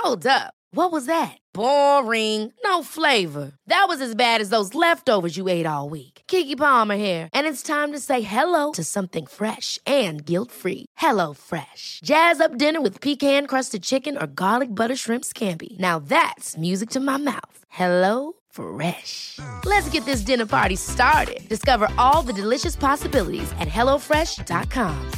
Hold up. What was that? Boring. No flavor. That was as bad as those leftovers you ate all week. Keke Palmer here, and it's time to say hello to something fresh and guilt-free. Hello Fresh. Jazz up dinner with pecan-crusted chicken or garlic butter shrimp scampi. Now that's music to my mouth. Hello Fresh. Let's get this dinner party started. Discover all the delicious possibilities at hellofresh.com.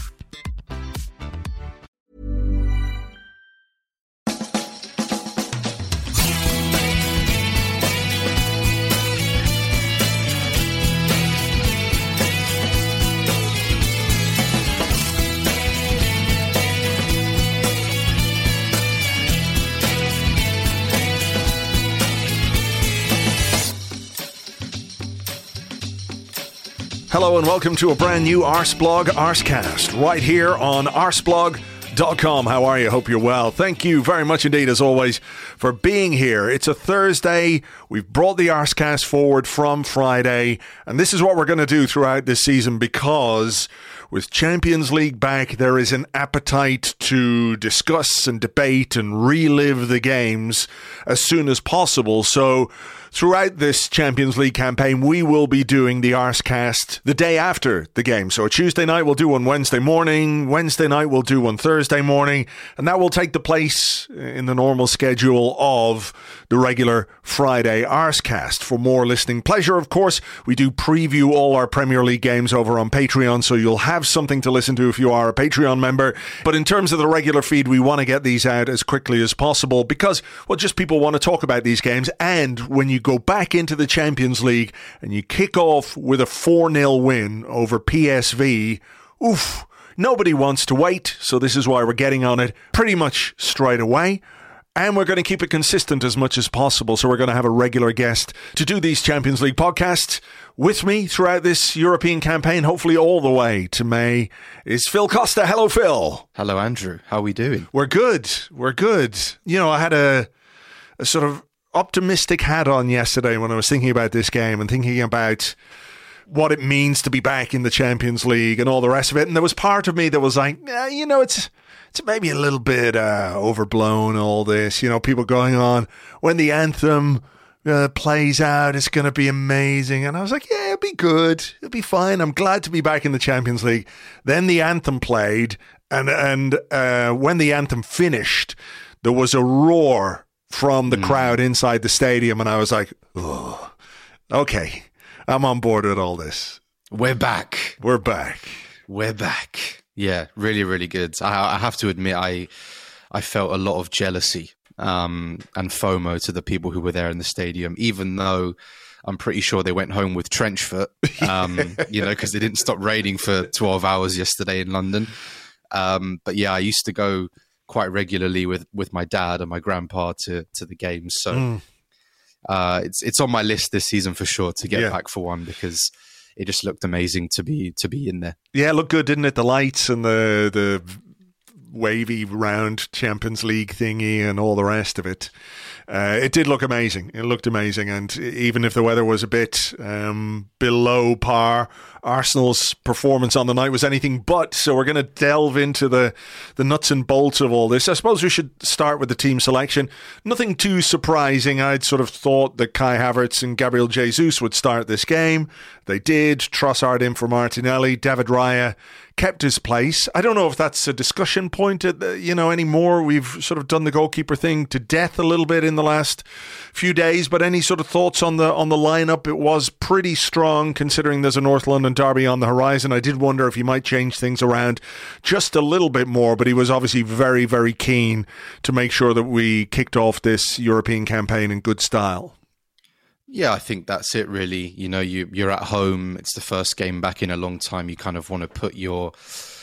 Hello and welcome to a brand new Arseblog Arsecast right here on arseblog.com. How are you? Hope you're well. Thank you very much indeed, as always, for being here. It's a Thursday. We've brought the Arsecast forward from Friday, and this is what we're going to do throughout this season because with Champions League back, there is an appetite to discuss and debate and relive the games as soon as possible. So throughout this Champions League campaign, we will be doing the Arsecast the day after the game. So a Tuesday night we'll do one Wednesday morning, Wednesday night we'll do one Thursday morning, and that will take the place in the normal schedule of the regular Friday Arsecast. For more listening pleasure, of course, we do preview all our Premier League games over on Patreon, so you'll have something to listen to if you are a Patreon member. But in terms of the regular feed, we want to get these out as quickly as possible because, well, just people want to talk about these games. And when you go back into the Champions League and you kick off with a 4-0 win over PSV, oof, nobody wants to wait. So this is why we're getting on it pretty much straight away. And we're going to keep it consistent as much as possible. So we're going to have a regular guest to do these Champions League podcasts with me throughout this European campaign, hopefully all the way to May, is Phil Costa. Hello, Phil. Hello, Andrew. How are we doing? We're good. We're good. You know, I had a sort of optimistic hat on yesterday when I was thinking about this game and thinking about what it means to be back in the Champions League and all the rest of it. And there was part of me that was like, you know, it's maybe a little bit overblown, all this. You know, people going on, when the anthem plays out, it's going to be amazing. And I was like, yeah, it'll be good. It'll be fine. I'm glad to be back in the Champions League. Then the anthem played, and when the anthem finished, there was a roar from the crowd inside the stadium, and I was like, oh, okay, I'm on board with all this. We're back. We're back. We're back. Yeah, really, really good. I have to admit, I felt a lot of jealousy and FOMO to the people who were there in the stadium, even though I'm pretty sure they went home with trench foot, you know, because they didn't stop raining for 12 hours yesterday in London. But yeah, I used to go quite regularly with my dad and my grandpa to the games. So it's on my list this season for sure to get back for one because it just looked amazing to be in there. Yeah, it looked good, didn't it? The lights and the wavy round Champions League thingy and all the rest of it. It did look amazing. It looked amazing. And even if the weather was a bit below par, Arsenal's performance on the night was anything but. So we're going to delve into the nuts and bolts of all this. I suppose we should start with the team selection. Nothing too surprising. I'd sort of thought that Kai Havertz and Gabriel Jesus would start this game. They did. Trossard in for Martinelli. David Raya kept his place. I don't know if that's a discussion point, anymore. We've sort of done the goalkeeper thing to death a little bit in the last few days, but any sort of thoughts on the lineup? It was pretty strong considering there's a North London derby on the horizon. I did wonder if he might change things around just a little bit more, but he was obviously very, very keen to make sure that we kicked off this European campaign in good style. Yeah, I think that's it really. You know, you're at home. It's the first game back in a long time. You kind of want to put your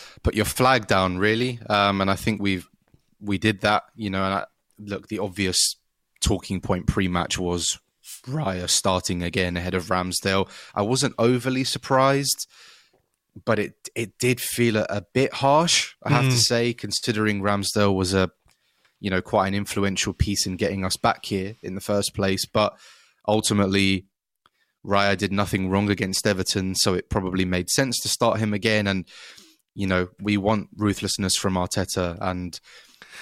flag down really. And I think we did that, you know, and look, the obvious talking point pre-match was Raya starting again ahead of Ramsdale. I wasn't overly surprised, but it did feel a bit harsh, I have to say, considering Ramsdale was quite an influential piece in getting us back here in the first place. But ultimately, Raya did nothing wrong against Everton, so it probably made sense to start him again. And, you know, we want ruthlessness from Arteta, and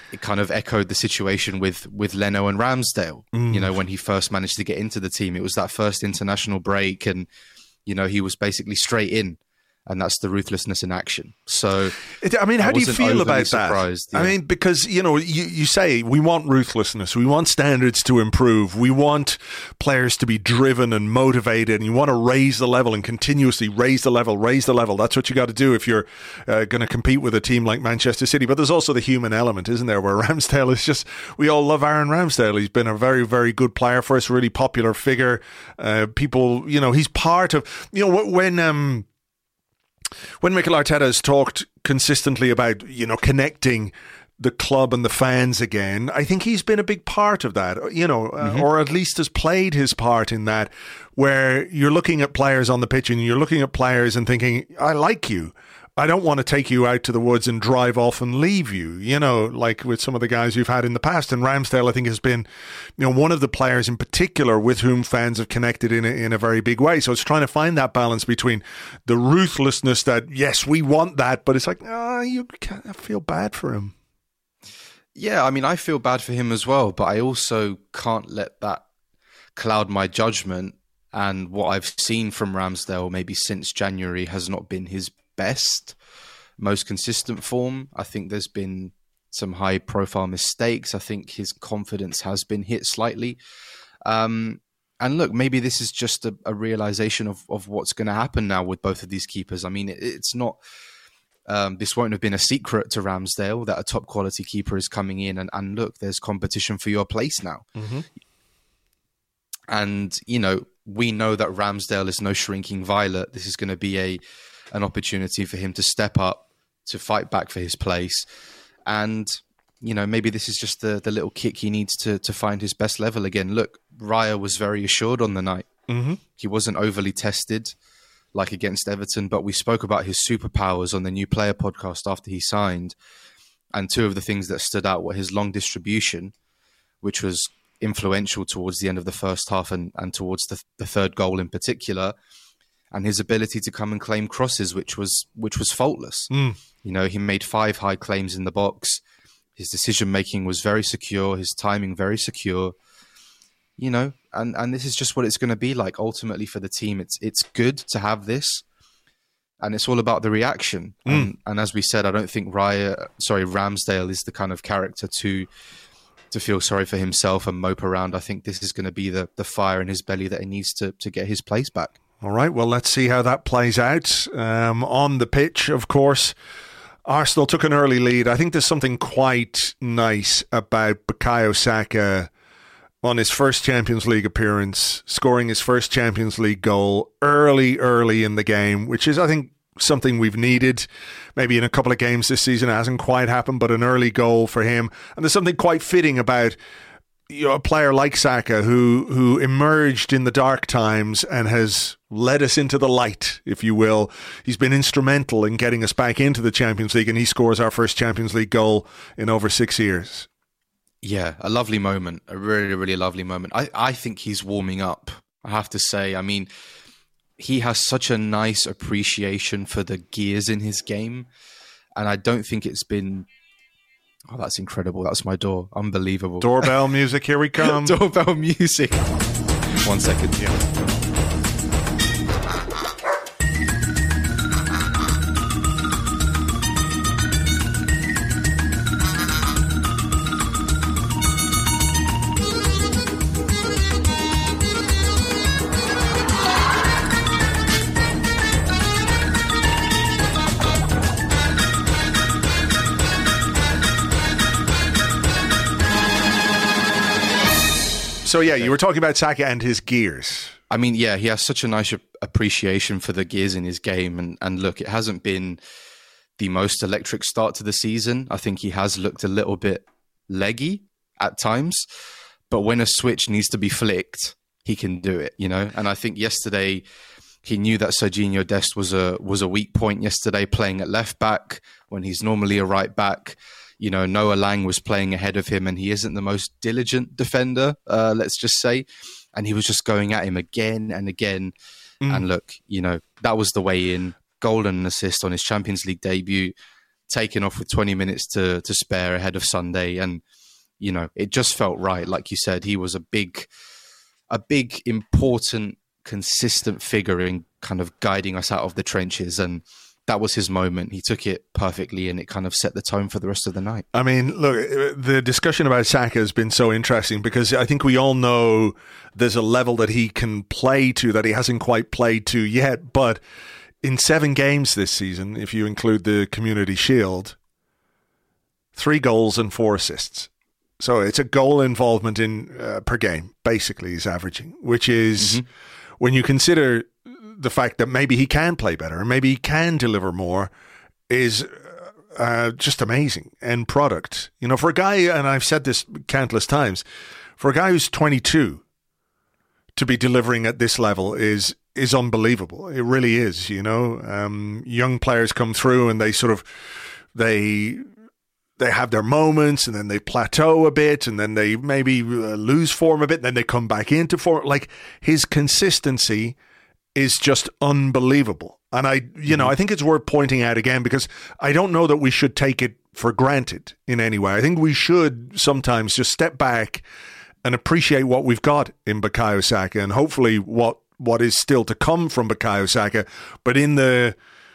it kind of echoed the situation with Leno and Ramsdale. You know, when he first managed to get into the team, it was that first international break, and you know, he was basically straight in. And that's the ruthlessness in action. So, I mean, how do you feel about that? Yeah. I mean, because, you know, you say we want ruthlessness. We want standards to improve. We want players to be driven and motivated. And you want to raise the level and continuously raise the level. That's what you got to do if you're going to compete with a team like Manchester City. But there's also the human element, isn't there? Where Ramsdale is just, we all love Aaron Ramsdale. He's been a very, very good player for us, really popular figure. People, you know, he's part of, you know, when Mikel Arteta has talked consistently about, you know, connecting the club and the fans again, I think he's been a big part of that, you know, or at least has played his part in that, where you're looking at players on the pitch and you're looking at players and thinking, I like you. I don't want to take you out to the woods and drive off and leave you, you know, like with some of the guys you've had in the past. And Ramsdale, I think, has been, you know, one of the players in particular with whom fans have connected in a very big way. So it's trying to find that balance between the ruthlessness that, yes, we want that, but it's like, I feel bad for him. Yeah, I mean, I feel bad for him as well, but I also can't let that cloud my judgment. And what I've seen from Ramsdale maybe since January has not been his best, most consistent form. I think there's been some high profile mistakes. I think his confidence has been hit slightly. And look, maybe this is just a realization of what's going to happen now with both of these keepers. I mean, it's not, this won't have been a secret to Ramsdale that a top quality keeper is coming in, and look, there's competition for your place now. And, you know, we know that Ramsdale is no shrinking violet. This is going to be an opportunity for him to step up, to fight back for his place. And, you know, maybe this is just the little kick he needs to find his best level again. Look, Raya was very assured on the night. He wasn't overly tested like against Everton, but we spoke about his superpowers on the New Player podcast after he signed. And two of the things that stood out were his long distribution, which was influential towards the end of the first half and towards the third goal in particular, and his ability to come and claim crosses, which was faultless. You know, he made 5 high claims in the box. His decision making was very secure. His timing very secure. You know, and this is just what it's going to be like ultimately for the team. It's good to have this, and it's all about the reaction. And as we said, I don't think Ramsdale is the kind of character to feel sorry for himself and mope around. I think this is going to be the fire in his belly that he needs to get his place back. All right, well, let's see how that plays out. On the pitch, of course, Arsenal took an early lead. I think there's something quite nice about Bukayo Saka on his first Champions League appearance, scoring his first Champions League goal early in the game, which is, I think, something we've needed. Maybe in a couple of games this season it hasn't quite happened, but an early goal for him. And there's something quite fitting about, you know, a player like Saka who emerged in the dark times and has led us into the light, if you will. He's been instrumental in getting us back into the Champions League, and he scores our first Champions League goal in over 6 years. Yeah, a lovely moment, a really, really lovely moment. I think he's warming up, I have to say. I mean, he has such a nice appreciation for the gears in his game, and I don't think it's been... Oh, that's incredible. That's my door. Unbelievable. Doorbell music, here we come. Doorbell music. 1 second. Yeah. So, yeah, you were talking about Saka and his gears. I mean, yeah, he has such a nice appreciation for the gears in his game. And look, it hasn't been the most electric start to the season. I think he has looked a little bit leggy at times. But when a switch needs to be flicked, he can do it, you know? And I think yesterday he knew that Serginho Dest was a weak point yesterday, playing at left back when he's normally a right back. You know, Noah Lang was playing ahead of him, and he isn't the most diligent defender, let's just say. And he was just going at him again and again. And look, you know, that was the way in. Goal and assist on his Champions League debut. taking off with 20 minutes to spare ahead of Sunday. And, you know, it just felt right. Like you said, he was a big, important, consistent figure in kind of guiding us out of the trenches. And that was his moment. He took it perfectly, and it kind of set the tone for the rest of the night. I mean, look, the discussion about Saka has been so interesting because I think we all know there's a level that he can play to that he hasn't quite played to yet. But in 7 games this season, if you include the Community Shield, 3 goals and 4 assists. So it's a goal involvement in per game, basically, he's averaging, which is, when you consider the fact that maybe he can play better and maybe he can deliver more, is just amazing end product. You know, for a guy, and I've said this countless times, for a guy who's 22 to be delivering at this level is unbelievable. It really is, you know. Young players come through and they sort of, they have their moments and then they plateau a bit and then they maybe lose form a bit and then they come back into form. Like, his consistency is just unbelievable. And I think it's worth pointing out again, because I don't know that we should take it for granted in any way. I think we should sometimes just step back and appreciate what we've got in Bukayo Saka, and hopefully what is still to come from Bukayo Saka. But in the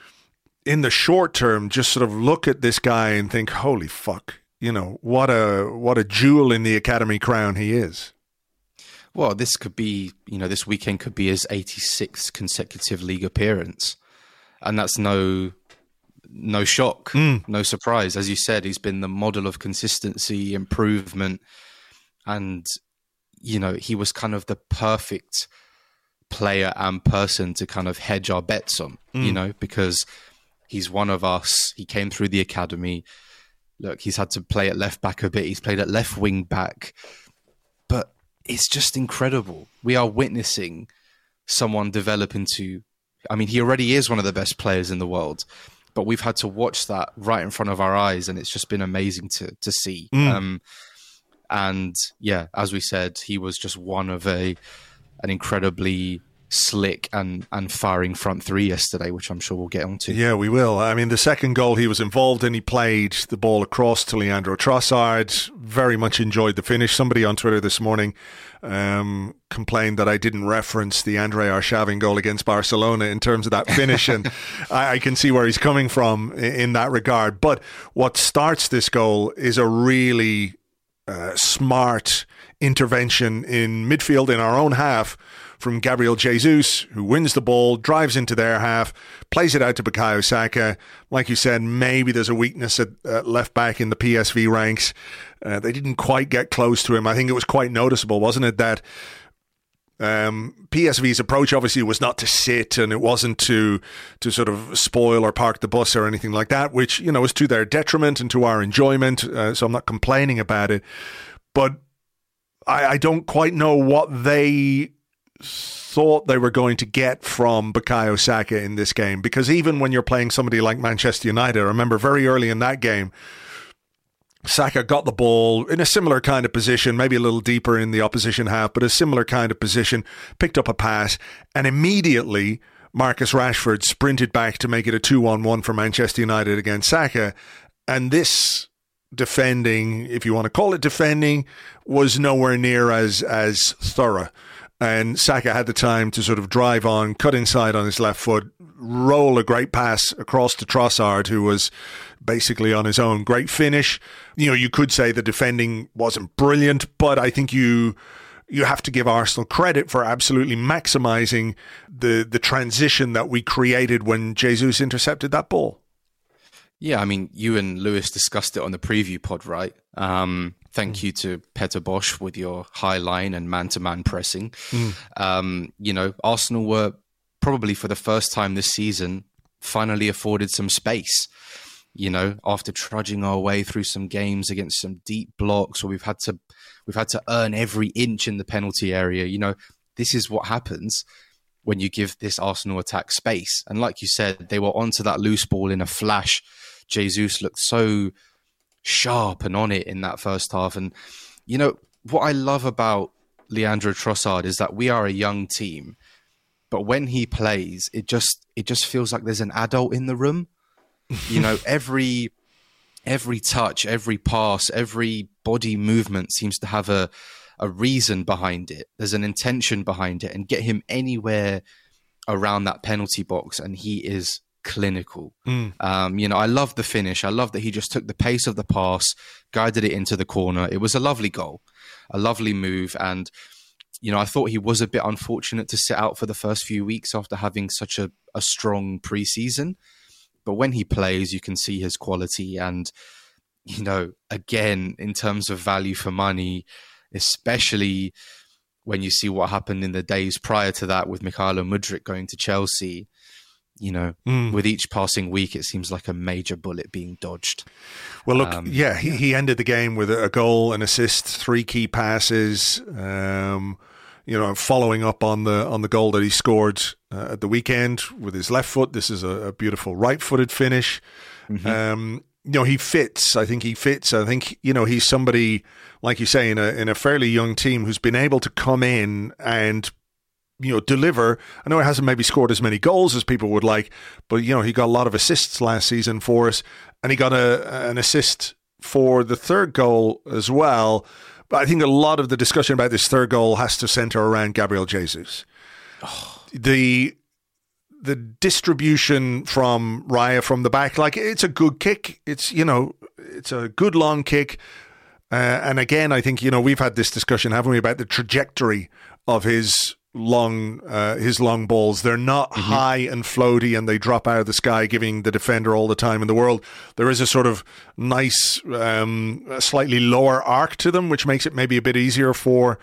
short term, just sort of look at this guy and think, holy fuck, you know, what a jewel in the academy crown he is. Well, this could be, you know, this weekend could be his 86th consecutive league appearance. And that's no shock, no surprise. As you said, he's been the model of consistency, improvement. And, you know, he was kind of the perfect player and person to kind of hedge our bets on, you know, because he's one of us. He came through the academy. Look, he's had to play at left back a bit. He's played at left wing back. But it's just incredible. We are witnessing someone develop into, I mean, he already is one of the best players in the world, but we've had to watch that right in front of our eyes, and it's just been amazing to see. And yeah, as we said, he was just one of an incredibly slick and firing front three yesterday, which I'm sure we'll get onto. Yeah, we will. I mean, the second goal he was involved in, he played the ball across to Leandro Trossard. Very much enjoyed the finish. Somebody on Twitter this morning complained that I didn't reference the Andrei Arshavin goal against Barcelona in terms of that finish, and I can see where he's coming from in that regard. But what starts this goal is a really smart intervention in midfield in our own half from Gabriel Jesus, who wins the ball, drives into their half, plays it out to Bukayo Saka. Like you said, maybe there's a weakness at left back in the PSV ranks. They didn't quite get close to him. I think it was quite noticeable, wasn't it, that PSV's approach obviously was not to sit, and it wasn't to sort of spoil or park the bus or anything like that, which, you know, is to their detriment and to our enjoyment. So I'm not complaining about it. But I don't quite know what they thought they were going to get from Bukayo Saka in this game, because even when you're playing somebody like Manchester United, I remember very early in that game, Saka got the ball in a similar kind of position, maybe a little deeper in the opposition half, but a similar kind of position, picked up a pass, and immediately Marcus Rashford sprinted back to make it a 2-on-1 for Manchester United against Saka. And this defending, if you want to call it defending, was nowhere near as thorough. And Saka had the time to sort of drive on, cut inside on his left foot, roll a great pass across to Trossard, who was basically on his own. Great finish. You know, you could say the defending wasn't brilliant, but I think you have to give Arsenal credit for absolutely maximising the transition that we created when Jesus intercepted that ball. Yeah, I mean, you and Lewis discussed it on the preview pod, right? Thank you to Peter Bosch with your high line and man-to-man pressing. You know, Arsenal were probably for the first time this season finally afforded some space. You know, after trudging our way through some games against some deep blocks, or we've had to earn every inch in the penalty area. You know, this is what happens when you give this Arsenal attack space. And like you said, they were onto that loose ball in a flash. Jesus looked so sharp and on it in that first half. And, you know, what I love about Leandro Trossard is that we are a young team, but when he plays, it just feels like there's an adult in the room. You know, every every touch, every pass, every body movement seems to have a reason behind it. There's an intention behind it, and get him anywhere around that penalty box and he is clinical. I love the finish. I love that he just took the pace of the pass, guided it into the corner. It was a lovely goal, a lovely move. And, I thought he was a bit unfortunate to sit out for the first few weeks after having such a strong preseason. But when he plays, you can see his quality. And, again, in terms of value for money, especially when you see what happened in the days prior to that with Mykhailo Mudryk going to Chelsea, with each passing week, it seems like a major bullet being dodged. Well, look, he ended the game with a goal, an assist, 3 key passes, following up on the goal that he scored at the weekend with his left foot. This is a beautiful right-footed finish. He fits. I think he fits. I think, he's somebody, like you say, in a fairly young team who's been able to come in and, deliver. I know he hasn't maybe scored as many goals as people would like, but, he got a lot of assists last season for us, and he got an assist for the third goal as well. But I think a lot of the discussion about this third goal has to center around Gabriel Jesus. The distribution from Raya from the back, like, it's a good kick. It's a good long kick. And again, I think, we've had this discussion, haven't we, about the trajectory of his long balls. They're not high and floaty and they drop out of the sky, giving the defender all the time in the world. There is a sort of nice, slightly lower arc to them, which makes it maybe a bit easier for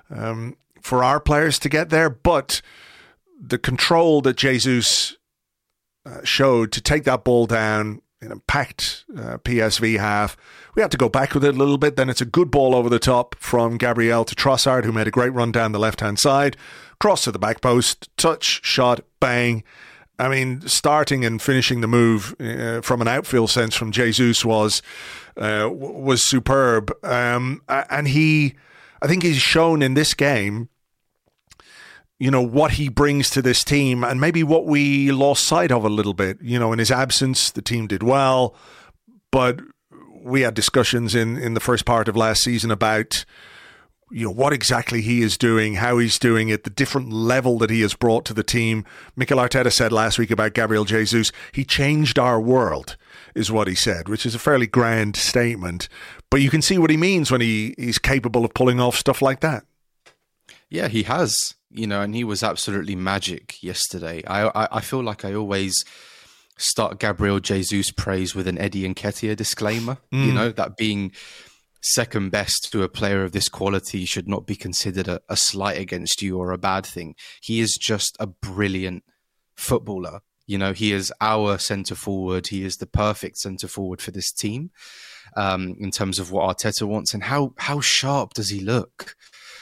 our players to get there. But the control that Jesus showed to take that ball down in a packed PSV half, we had to go back with it a little bit. Then it's a good ball over the top from Gabriel to Trossard, who made a great run down the left-hand side, cross to the back post, touch, shot, bang. I mean, starting and finishing the move from an outfield sense from Jesus was superb. And I think he's shown in this game, what he brings to this team, and maybe what we lost sight of a little bit. In his absence, the team did well, but we had discussions in the first part of last season about, what exactly he is doing, how he's doing it, the different level that he has brought to the team. Mikel Arteta said last week about Gabriel Jesus, he changed our world, is what he said, which is a fairly grand statement. But you can see what he means when he's capable of pulling off stuff like that. Yeah, he has. And he was absolutely magic yesterday. I feel like I always start Gabriel Jesus praise with an Eddie Nketiah disclaimer. That being second best to a player of this quality should not be considered a slight against you or a bad thing. He is just a brilliant footballer. He is our centre forward. He is the perfect centre forward for this team in terms of what Arteta wants. And how sharp does he look?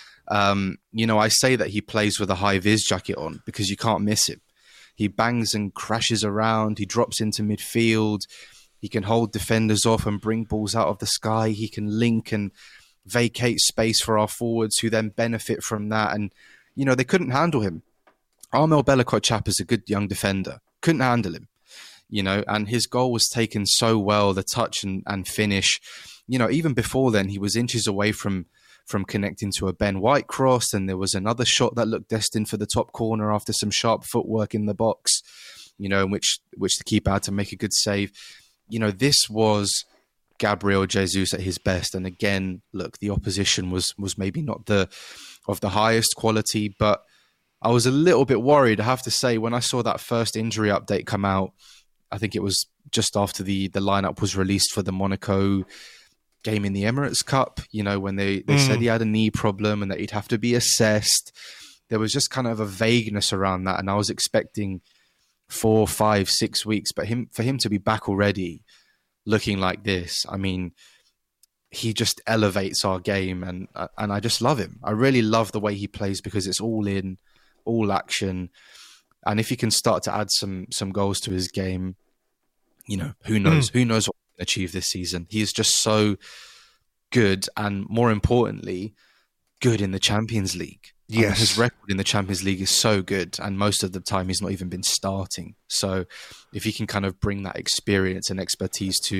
I say that he plays with a high-vis jacket on because you can't miss him. He bangs and crashes around. He drops into midfield. He can hold defenders off and bring balls out of the sky. He can link and vacate space for our forwards who then benefit from that. And, they couldn't handle him. Armel Bella-Kotchap is a good young defender. Couldn't handle him, and his goal was taken so well, the touch and finish. Even before then, he was inches away from connecting to a Ben White cross, and there was another shot that looked destined for the top corner after some sharp footwork in the box, in which the keeper had to make a good save. This was Gabriel Jesus at his best. And again, look, the opposition was maybe not of the highest quality, but I was a little bit worried, I have to say, when I saw that first injury update come out. I think it was just after the lineup was released for the Monaco game in the Emirates Cup, when they said he had a knee problem and that he'd have to be assessed. There was just kind of a vagueness around that, and I was expecting 4, 5, 6 weeks, but for him to be back already looking like this, I mean, he just elevates our game, and I just love him. I really love the way he plays because it's all in, all action, and if he can start to add some goals to his game, who knows? Who knows what he can achieve this season? He is just so good, and more importantly, good in the Champions League. Yes. His record in the Champions League is so good, and most of the time he's not even been starting. So if he can kind of bring that experience and expertise to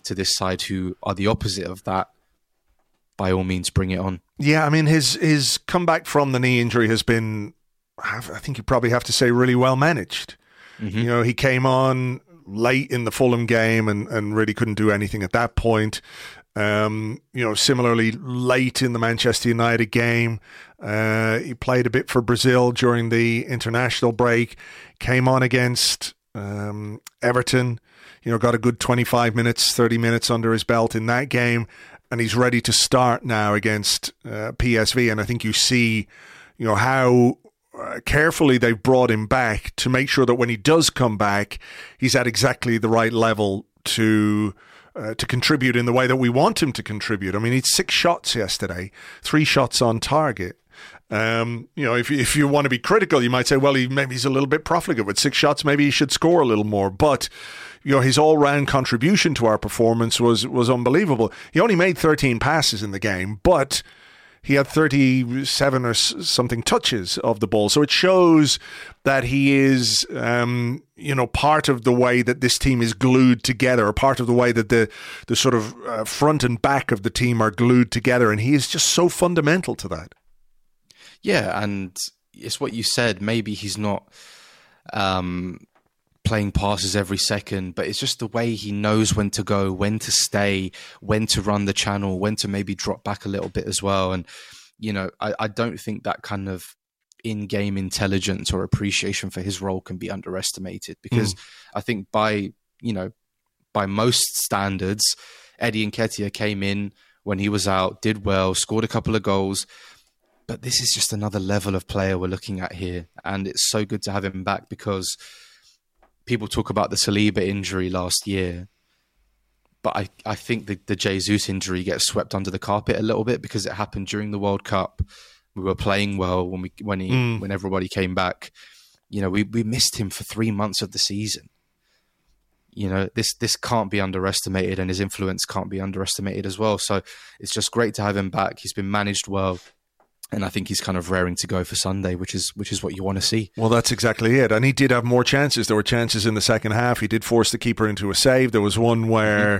to this side who are the opposite of that, by all means, bring it on. Yeah, I mean, his comeback from the knee injury has been, I think you probably have to say, really well managed. Mm-hmm. You know, he came on late in the Fulham game and really couldn't do anything at that point. You know, similarly, late in the Manchester United game, he played a bit for Brazil during the international break, came on against Everton, you know, got a good 25 minutes, 30 minutes under his belt in that game, and he's ready to start now against PSV. And I think you see, you know, how carefully they've brought him back to make sure that when he does come back, he's at exactly the right level to contribute in the way that we want him to contribute. I mean, he had 6 shots yesterday, 3 shots on target. You know, if you want to be critical, you might say, well, maybe he's a little bit profligate with 6 shots. Maybe he should score a little more. But, you know, his all-round contribution to our performance was unbelievable. He only made 13 passes in the game, but he had 37 or something touches of the ball. So it shows that he is, you know, part of the way that this team is glued together, or part of the way that the sort of front and back of the team are glued together. And he is just so fundamental to that. Yeah, and it's what you said. Maybe he's not playing passes every second, but it's just the way he knows when to go, when to stay, when to run the channel, when to maybe drop back a little bit as well. And, you know, I don't think that kind of in-game intelligence or appreciation for his role can be underestimated, because I think by most standards, Eddie Nketiah came in when he was out, did well, scored a couple of goals. But this is just another level of player we're looking at here. And it's so good to have him back, because people talk about the Saliba injury last year. But I think the Jesus injury gets swept under the carpet a little bit, because it happened during the World Cup. We were playing well when everybody came back. You know, we missed him for 3 months of the season. You know, this can't be underestimated, and his influence can't be underestimated as well. So it's just great to have him back. He's been managed well. And I think he's kind of raring to go for Sunday, which is what you want to see. Well, that's exactly it. And he did have more chances. There were chances in the second half. He did force the keeper into a save. There was one where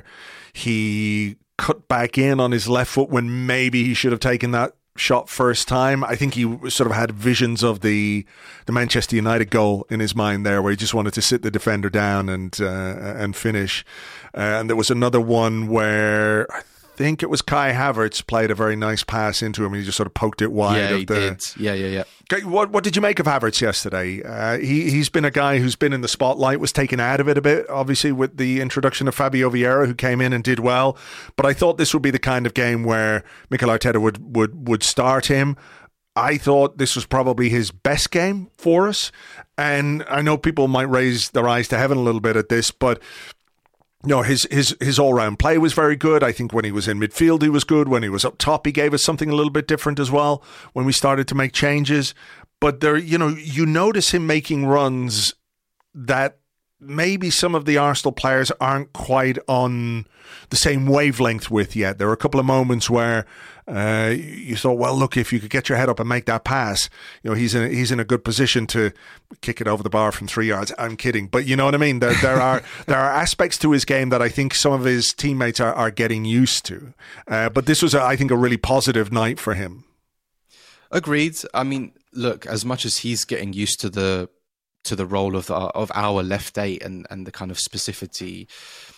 he cut back in on his left foot when maybe he should have taken that shot first time. I think he sort of had visions of the Manchester United goal in his mind there, where he just wanted to sit the defender down and finish. And there was another one where I think it was Kai Havertz played a very nice pass into him, and he just sort of poked it wide. Yeah, he did. Yeah. Okay, what did you make of Havertz yesterday? He's been a guy who's been in the spotlight, was taken out of it a bit, obviously, with the introduction of Fabio Vieira, who came in and did well. But I thought this would be the kind of game where Mikel Arteta would start him. I thought this was probably his best game for us. And I know people might raise their eyes to heaven a little bit at this, but no, his all-round play was very good. I think when he was in midfield, he was good. When he was up top, he gave us something a little bit different as well when we started to make changes. But there, you know, you notice him making runs that maybe some of the Arsenal players aren't quite on the same wavelength with yet. There were a couple of moments where you thought, well, look, if you could get your head up and make that pass, you know, he's in a good position to kick it over the bar from 3 yards. I'm kidding, but you know what I mean. There are aspects to his game that I think some of his teammates are getting used to. But this was, I think, a really positive night for him. Agreed. I mean, look, as much as he's getting used to the role of our left eight and the kind of specificity,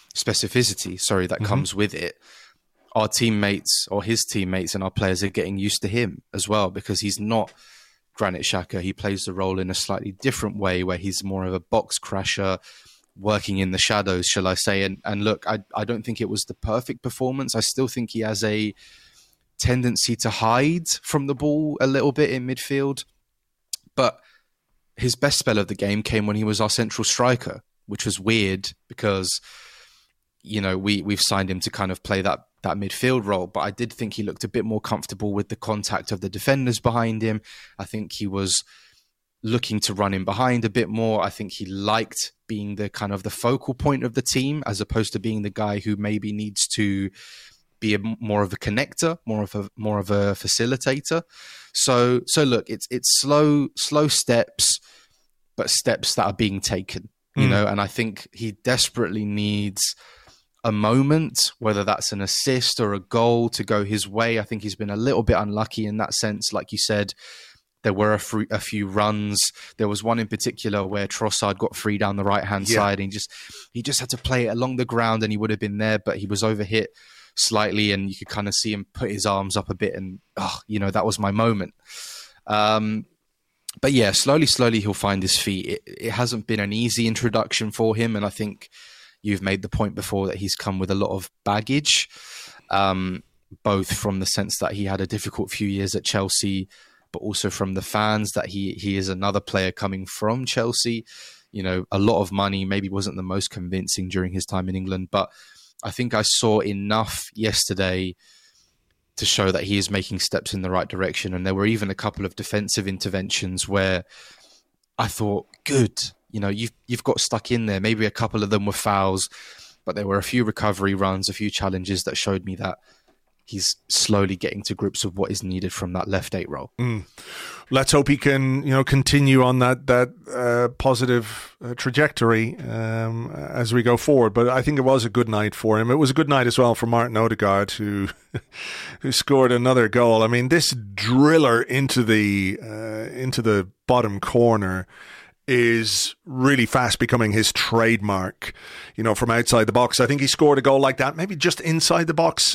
that comes with it, our teammates or his teammates and our players are getting used to him as well, because he's not Granit Xhaka. He plays the role in a slightly different way, where he's more of a box crasher, working in the shadows, shall I say. And look, I don't think it was the perfect performance. I still think he has a tendency to hide from the ball a little bit in midfield. But his best spell of the game came when he was our central striker, which was weird because, you know, we've signed him to kind of play that midfield role. But I did think he looked a bit more comfortable with the contact of the defenders behind him. I think he was looking to run in behind a bit more. I think he liked being the kind of the focal point of the team, as opposed to being the guy who maybe needs to be more of a connector, more of a facilitator. So look, it's slow steps, but steps that are being taken, you know. And I think he desperately needs a moment, whether that's an assist or a goal to go his way. I think he's been a little bit unlucky in that sense. Like you said, there were a few runs. There was one in particular where Trossard got free down the right-hand side, and he just had to play it along the ground, and he would have been there, but he was overhit slightly, and you could kind of see him put his arms up a bit, and that was my moment. But yeah, slowly he'll find his feet. It hasn't been an easy introduction for him, and I think you've made the point before that he's come with a lot of baggage, both from the sense that he had a difficult few years at Chelsea, but also from the fans that he is another player coming from Chelsea. A lot of money, maybe wasn't the most convincing during his time in England, but I think I saw enough yesterday to show that he is making steps in the right direction. And there were even a couple of defensive interventions where I thought, good, you've got stuck in there. Maybe a couple of them were fouls, but there were a few recovery runs, a few challenges that showed me that he's slowly getting to grips with what is needed from that left 8 role. Let's hope he can, continue on that positive trajectory as we go forward. But I think it was a good night for him. It was a good night as well for Martin Odegaard, who scored another goal. I mean, this driller into the bottom corner is really fast becoming his trademark. From outside the box. I think he scored a goal like that, maybe just inside the box.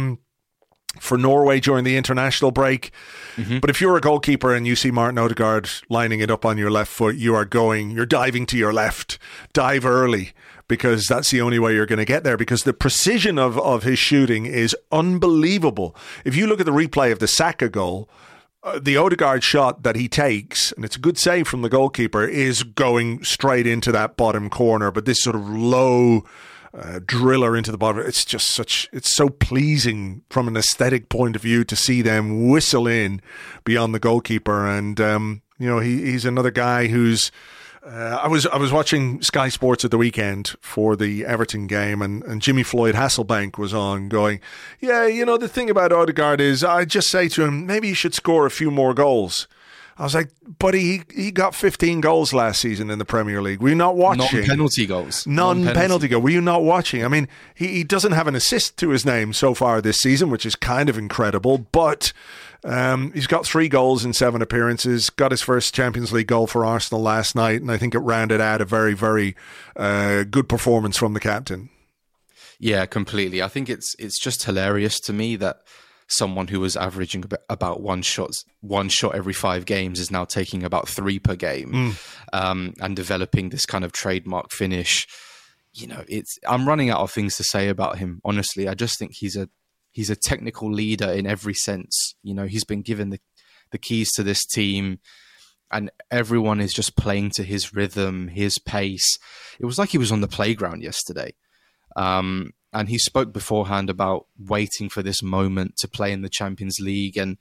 For Norway during the international break. But if you're a goalkeeper and you see Martin Odegaard lining it up on your left foot, you're diving to your left, dive early, because that's the only way you're going to get there, because the precision of his shooting is unbelievable. If you look at the replay of the Saka goal, the Odegaard shot that he takes, and it's a good save from the goalkeeper, is going straight into that bottom corner, but this sort of low driller into the bottom. It's so pleasing from an aesthetic point of view to see them whistle in beyond the goalkeeper. And he's another guy who's I was watching Sky Sports at the weekend for the Everton game, and Jimmy Floyd Hasselbank was on going, the thing about Odegaard is, I just say to him, maybe you should score a few more goals. I was like, buddy, he got 15 goals last season in the Premier League. Were you not watching? Non-penalty goals. Non-penalty goal. Were you not watching? I mean, he doesn't have an assist to his name so far this season, which is kind of incredible, but he's got 3 goals in 7 appearances, got his first Champions League goal for Arsenal last night, and I think it rounded out a very, very good performance from the captain. Yeah, completely. I think it's just hilarious to me that someone who was averaging about one shot every 5 games is now taking about 3 per game, and developing this kind of trademark finish. I'm running out of things to say about him. Honestly, I just think he's a technical leader in every sense. He's been given the keys to this team, and everyone is just playing to his rhythm, his pace. It was like he was on the playground yesterday. And he spoke beforehand about waiting for this moment to play in the Champions League, and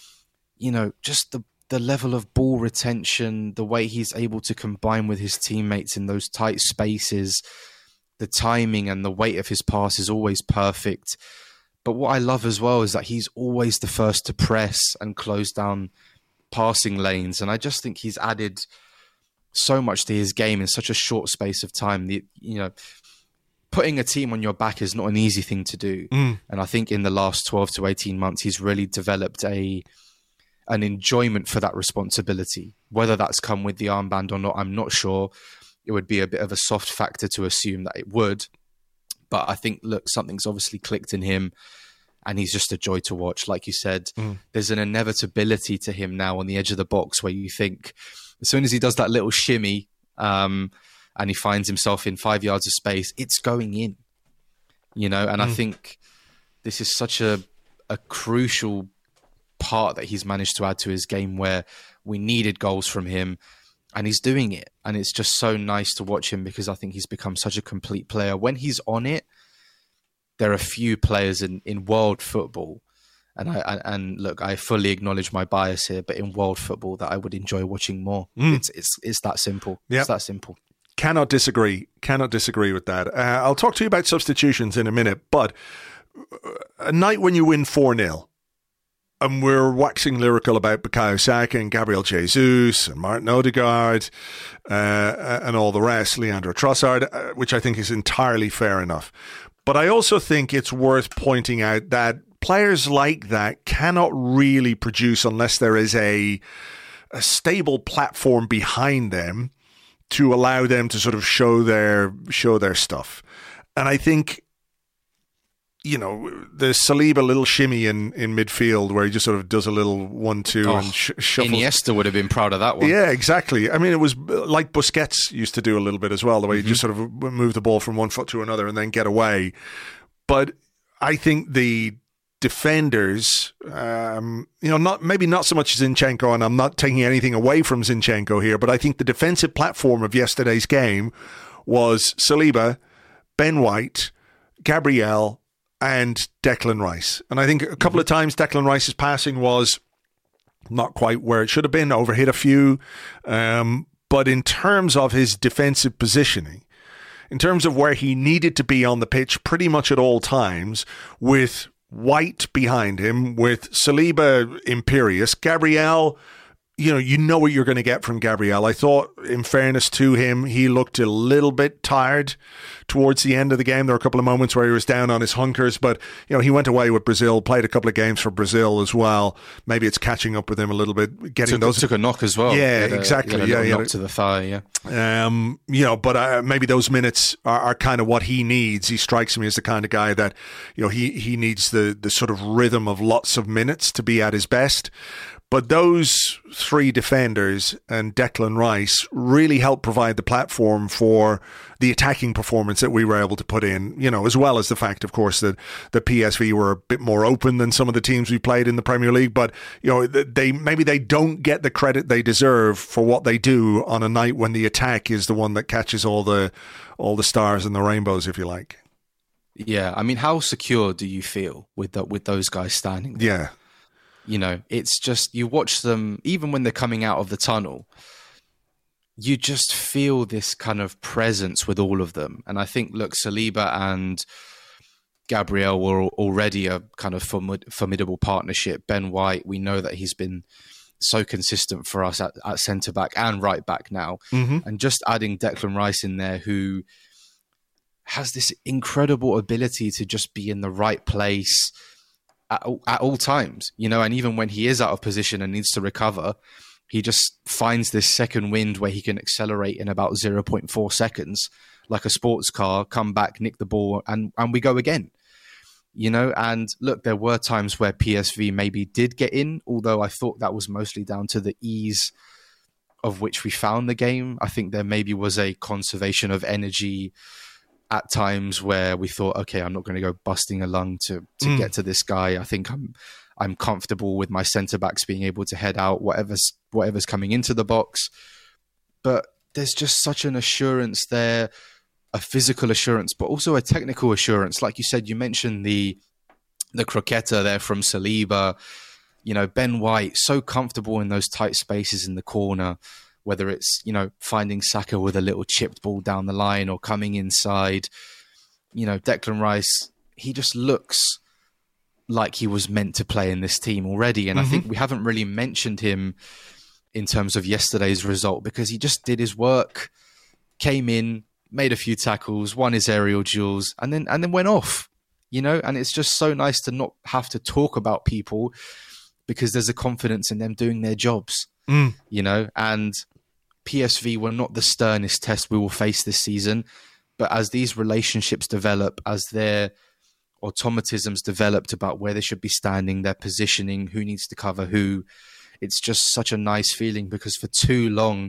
just the level of ball retention, the way he's able to combine with his teammates in those tight spaces, the timing and the weight of his pass is always perfect. But what I love as well is that he's always the first to press and close down passing lanes, and I just think he's added so much to his game in such a short space of time. Putting a team on your back is not an easy thing to do. And I think in the last 12 to 18 months, he's really developed an enjoyment for that responsibility. Whether that's come with the armband or not, I'm not sure. It would be a bit of a soft factor to assume that it would. But I think, look, something's obviously clicked in him, and he's just a joy to watch. Like you said, there's an inevitability to him now on the edge of the box where you think, as soon as he does that little shimmy, and he finds himself in 5 yards of space, it's going in, and I think this is such a crucial part that he's managed to add to his game, where we needed goals from him, and he's doing it. And it's just so nice to watch him, because I think he's become such a complete player. When he's on it, there are few players in world football, and look, I fully acknowledge my bias here, but in world football that I would enjoy watching more. It's that simple. Yep. It's that simple. Cannot disagree with that. I'll talk to you about substitutions in a minute, but a night when you win 4-0, and we're waxing lyrical about Bukayo Saka and Gabriel Jesus and Martin Odegaard and all the rest, Leandro Trossard, which I think is entirely fair enough. But I also think it's worth pointing out that players like that cannot really produce unless there is a stable platform behind them to allow them to sort of show their stuff. And I think, you know, the Saliba little shimmy in midfield where he just sort of does a little 1-2 and shuffles. Iniesta would have been proud of that one. Yeah, exactly. I mean, it was like Busquets used to do a little bit as well, the way he just sort of move the ball from one foot to another and then get away. But I think the defenders, maybe not so much Zinchenko, and I'm not taking anything away from Zinchenko here, but I think the defensive platform of yesterday's game was Saliba, Ben White, Gabriel, and Declan Rice. And I think a couple of times Declan Rice's passing was not quite where it should have been, overhit a few. But in terms of his defensive positioning, in terms of where he needed to be on the pitch pretty much at all times, with White behind him, with Saliba imperious, Gabriel, you know what you're going to get from Gabriel. I thought, in fairness to him, he looked a little bit tired towards the end of the game. There were a couple of moments where he was down on his hunkers, but he went away with Brazil, played a couple of games for Brazil as well. Maybe it's catching up with him a little bit. Took a knock as well. Yeah, exactly. Knock to the thigh. Yeah. But maybe those minutes are kind of what he needs. He strikes me as the kind of guy that he needs the sort of rhythm of lots of minutes to be at his best. But those three defenders and Declan Rice really helped provide the platform for the attacking performance that we were able to put in, as well as the fact, of course, that the PSV were a bit more open than some of the teams we played in the Premier League. But, they don't get the credit they deserve for what they do on a night when the attack is the one that catches all the stars and the rainbows, if you like. Yeah. I mean, how secure do you feel with those guys standing there? Yeah. It's just, you watch them, even when they're coming out of the tunnel, you just feel this kind of presence with all of them. And I think, look, Saliba and Gabriel were already a kind of formidable partnership. Ben White, we know that he's been so consistent for us at centre-back and right-back now. Mm-hmm. And just adding Declan Rice in there, who has this incredible ability to just be in the right place at all times, and even when he is out of position and needs to recover, he just finds this second wind where he can accelerate in about 0.4 seconds, like a sports car, come back, nick the ball, and we go again. And look, there were times where PSV maybe did get in, although I thought that was mostly down to the ease of which we found the game. I think there maybe was a conservation of energy at times where we thought, okay, I'm not going to go busting a lung to get to this guy. I think I'm comfortable with my centre backs being able to head out whatever's coming into the box. But there's just such an assurance there, a physical assurance, but also a technical assurance. Like you said, you mentioned the croqueta there from Saliba. Ben White, so comfortable in those tight spaces in the corner, whether it's, finding Saka with a little chipped ball down the line or coming inside. Declan Rice, he just looks like he was meant to play in this team already. And I think we haven't really mentioned him in terms of yesterday's result because he just did his work, came in, made a few tackles, won his aerial duels, and then went off. And it's just so nice to not have to talk about people because there's a confidence in them doing their jobs. And PSV were not the sternest test we will face this season, but as these relationships develop, as their automatisms developed about where they should be standing, their positioning, who needs to cover who, it's just such a nice feeling because for too long,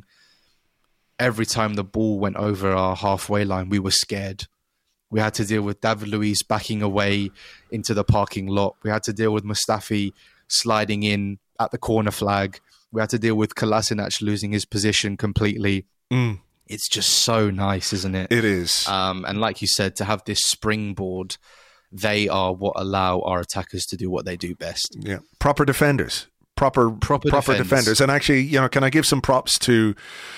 every time the ball went over our halfway line, we were scared. We had to deal with David Luiz backing away into the parking lot. We had to deal with Mustafi sliding in at the corner flag. We had to deal with Kolasinac losing his position completely. It's just so nice, isn't it? It is. And like you said, to have this springboard, they are what allow our attackers to do what they do best. Yeah, proper defenders. Proper defenders. And actually, can I give some props to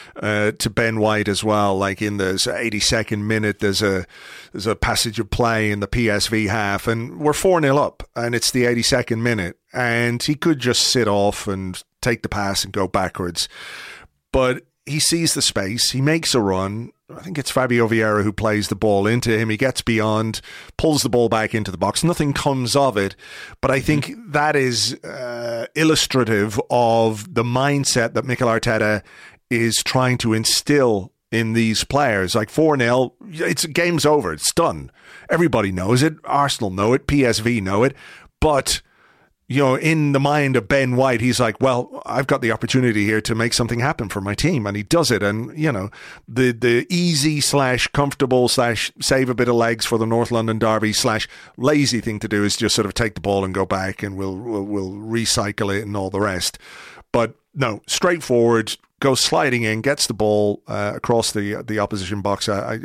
Ben White as well? Like in the 82nd minute, there's a passage of play in the PSV half, and we're 4-0 up, and it's the 82nd minute, and he could just sit off and take the pass and go backwards, but he sees the space, he makes a run. I think it's Fabio Vieira who plays the ball into him. He gets beyond, pulls the ball back into the box. Nothing comes of it. But I think that is illustrative of the mindset that Mikel Arteta is trying to instill in these players. Like 4-0, it's game's over. It's done. Everybody knows it. Arsenal know it. PSV know it. But in the mind of Ben White, he's like, well, I've got the opportunity here to make something happen for my team. And he does it. And, the easy / comfortable / save a bit of legs for the North London derby / lazy thing to do is just sort of take the ball and go back and we'll recycle it and all the rest. But no, straightforward, goes sliding in, gets the ball across the opposition box.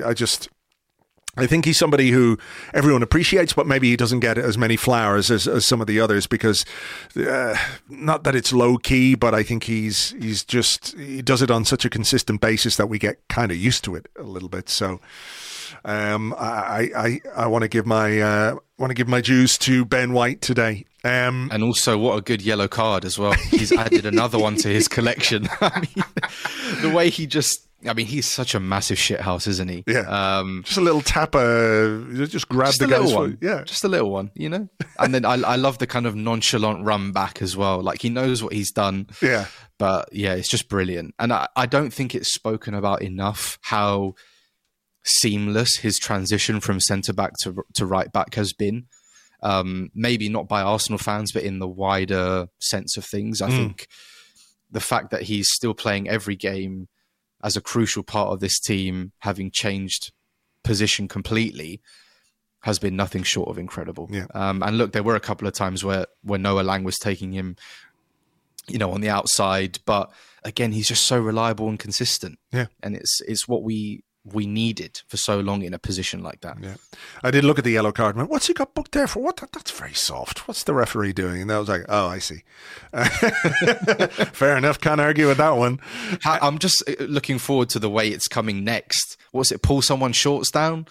I think he's somebody who everyone appreciates, but maybe he doesn't get as many flowers as some of the others because not that it's low key, but I think he does it on such a consistent basis that we get kind of used to it a little bit. So I want to give my dues to Ben White today. And also, what a good yellow card as well. He's added another one to his collection. I mean, the way he's such a massive shithouse, isn't he? Yeah. Just a little tapper, just grab the guy's foot. Yeah. Just a little one, And then I love the kind of nonchalant run back as well. Like he knows what he's done. Yeah. But yeah, it's just brilliant. And I don't think it's spoken about enough how seamless his transition from centre-back to right-back has been. Maybe not by Arsenal fans, but in the wider sense of things. I think the fact that he's still playing every game as a crucial part of this team, having changed position completely, has been nothing short of incredible. Yeah. And look, there were a couple of times where Noah Lang was taking him, on the outside, but again, he's just so reliable and consistent. Yeah. And it's what we needed for so long in a position like that. Yeah, I did look at the yellow card and went, what's he got booked there for? What? That's very soft. What's the referee doing? And I was like, oh, I see. Fair enough. Can't argue with that one. I'm just looking forward to the way it's coming next. What's it? Pull someone's shorts down?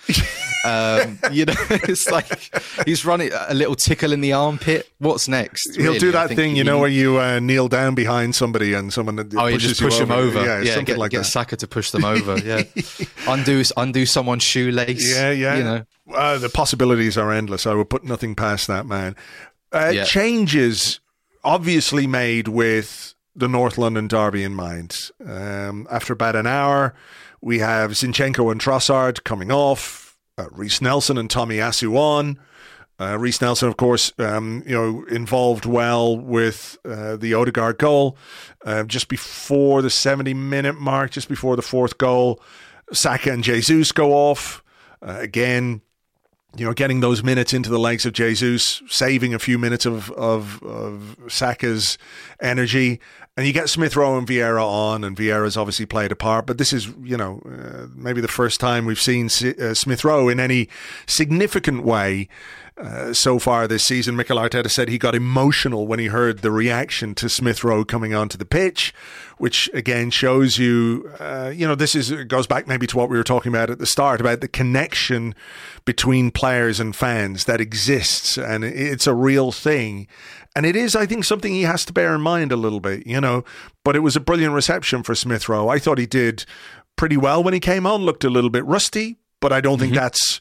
It's like he's running a little tickle in the armpit. What's next? He'll do that thing, where you kneel down behind somebody and someone you just push them over. Yeah, something like that. Get Saka to push them over. Yeah. Undo someone's shoelace. Yeah. The possibilities are endless. I would put nothing past that man. Changes obviously made with the North London derby in mind. After about an hour, we have Zinchenko and Trossard coming off. Reiss Nelson and Tomiyasu on. Reiss Nelson, of course, involved well with the Odegaard goal. Just before the 70-minute mark, just before the fourth goal, Saka and Jesus go off. Again, getting those minutes into the legs of Jesus, saving a few minutes of Saka's energy. And you get Smith Rowe and Vieira on, and Vieira's obviously played a part. But this is, maybe the first time we've seen Smith Rowe in any significant way so far this season. Mikel Arteta said he got emotional when he heard the reaction to Smith Rowe coming onto the pitch, which again shows you, goes back maybe to what we were talking about at the start about the connection between players and fans that exists, and it's a real thing. And it is, I think, something he has to bear in mind a little bit, but it was a brilliant reception for Smith Rowe. I thought he did pretty well when he came on, looked a little bit rusty, but I don't think that's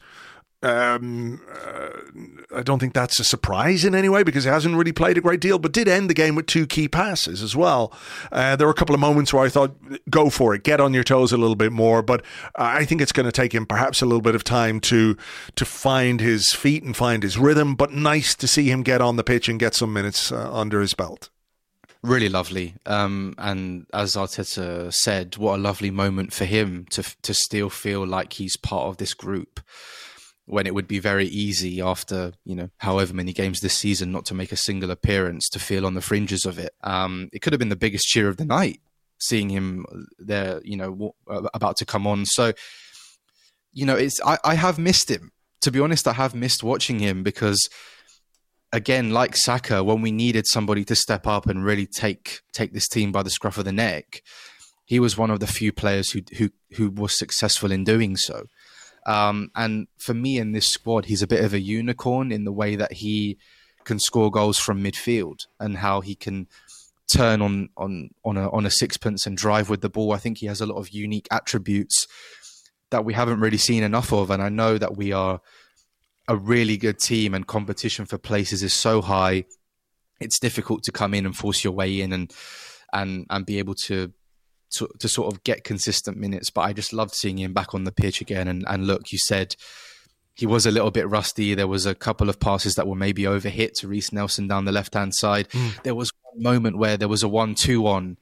a surprise in any way because he hasn't really played a great deal, but did end the game with 2 key passes as well. There were a couple of moments where I thought, go for it, get on your toes a little bit more, but I think it's going to take him perhaps a little bit of time to find his feet and find his rhythm, but nice to see him get on the pitch and get some minutes under his belt. Really lovely. And as Arteta said, what a lovely moment for him to still feel like he's part of this group, when it would be very easy after, however many games this season not to make a single appearance, to feel on the fringes of it. It could have been the biggest cheer of the night, seeing him there, about to come on. So, I have missed him. To be honest, I have missed watching him because, again, like Saka, when we needed somebody to step up and really take this team by the scruff of the neck, he was one of the few players who was successful in doing so. And for me in this squad, he's a bit of a unicorn in the way that he can score goals from midfield and how he can turn on a sixpence and drive with the ball. I think he has a lot of unique attributes that we haven't really seen enough of. And I know that we are a really good team, and competition for places is so high. It's difficult to come in and force your way in and be able to sort of get consistent minutes. But I just loved seeing him back on the pitch again. And look, you said he was a little bit rusty. There was a couple of passes that were maybe overhit to Reiss Nelson down the left-hand side. There was one moment where there was a 1-2 on,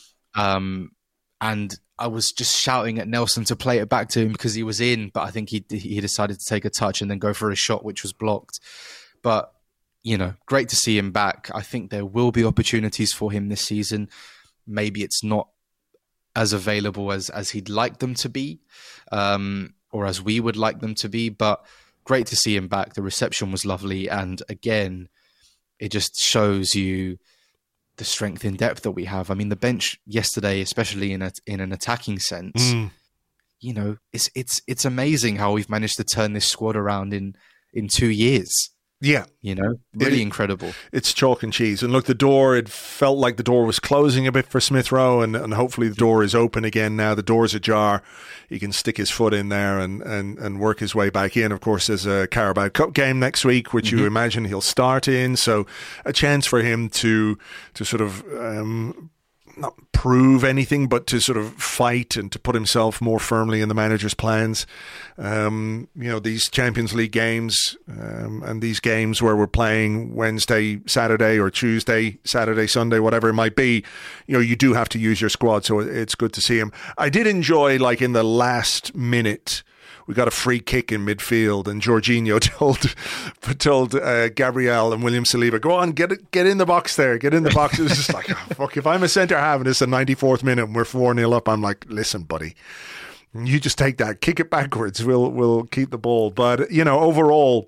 and I was just shouting at Nelson to play it back to him because he was in, but I think he decided to take a touch and then go for a shot, which was blocked. But, you know, great to see him back. I think there will be opportunities for him this season. Maybe it's not as available as he'd like them to be, or as we would like them to be, but great to see him back. The reception was lovely. And again, it just shows you the strength in depth that we have. I mean, the bench yesterday, especially in an attacking sense, you know, it's amazing how we've managed to turn this squad around in 2 years. Yeah. You know, really incredible. It's chalk and cheese. And look, it felt like the door was closing a bit for Smith Rowe, and hopefully the door is open again now. The door's ajar. He can stick his foot in there and work his way back in. Of course, there's a Carabao Cup game next week, which you imagine he'll start in. So a chance for him to sort of not prove anything, but to sort of fight and to put himself more firmly in the manager's plans. You know, these Champions League games and these games where we're playing Wednesday, Saturday, or Tuesday, Saturday, Sunday, whatever it might be, you know, you do have to use your squad. So it's good to see him. I did enjoy, like, in the last minute, we got a free kick in midfield, and Jorginho told Gabriel and William Saliba, go on, get in the box there, get in the box. It was just like, oh, fuck, if I'm a centre half and it's the 94th minute and we're 4-0 up, I'm like, listen, buddy, you just take that, kick it backwards, we'll keep the ball. But, you know, overall,